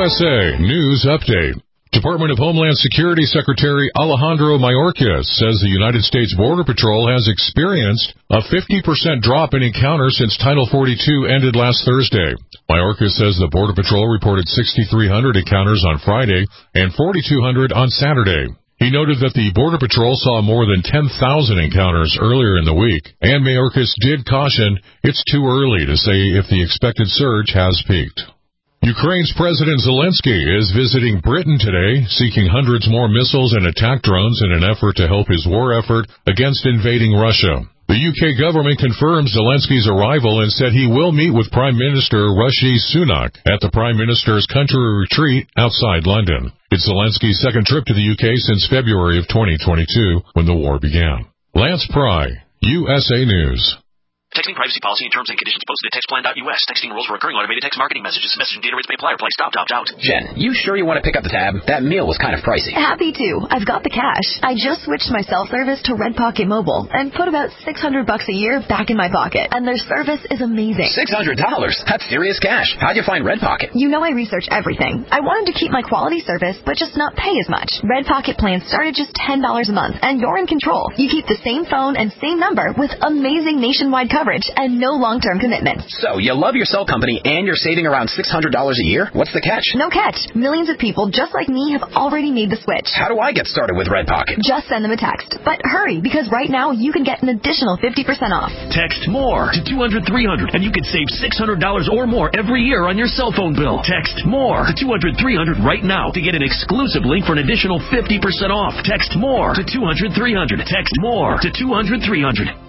USA News Update. Department of Homeland Security Secretary Alejandro Mayorkas says the United States Border Patrol has experienced a 50% drop in encounters since Title 42 ended last Thursday. Mayorkas says the Border Patrol reported 6,300 encounters on Friday and 4,200 on Saturday. He noted that the Border Patrol saw more than 10,000 encounters earlier in the week, and Mayorkas did caution it's too early to say if the expected surge has peaked. Ukraine's President Zelensky is visiting Britain today, seeking hundreds more missiles and attack drones in an effort to help his war effort against invading Russia. The UK government confirmed Zelensky's arrival and said he will meet with Prime Minister Rishi Sunak at the Prime Minister's country retreat outside London. It's Zelensky's second trip to the UK since February of 2022, when the war began. Lance Pry, USA News. Texting privacy policy and terms and conditions posted at textplan.us. Texting rules for recurring automated text marketing messages. Message and data rates may apply or play. Stop, opt out. Jen, you sure you want to pick up the tab? That meal was kind of pricey. Happy to. I've got the cash. I just switched my cell service to Red Pocket Mobile and put about $600 a year back in my pocket. And their service is amazing. $600? That's serious cash. How'd you find Red Pocket? You know I research everything. I wanted to keep my quality service, but just not pay as much. Red Pocket plans start at just $10 a month, and you're in control. You keep the same phone and same number with amazing nationwide coverage and no long-term commitment. So, you love your cell company and you're saving around $600 a year? What's the catch? No catch. Millions of people just like me have already made the switch. How do I get started with Red Pocket? Just send them a text. But hurry, because right now you can get an additional 50% off. Text MORE to 200-300 and you can save $600 or more every year on your cell phone bill. Text MORE to 200-300 right now to get an exclusive link for an additional 50% off. Text MORE to 200-300. Text MORE to 200-300.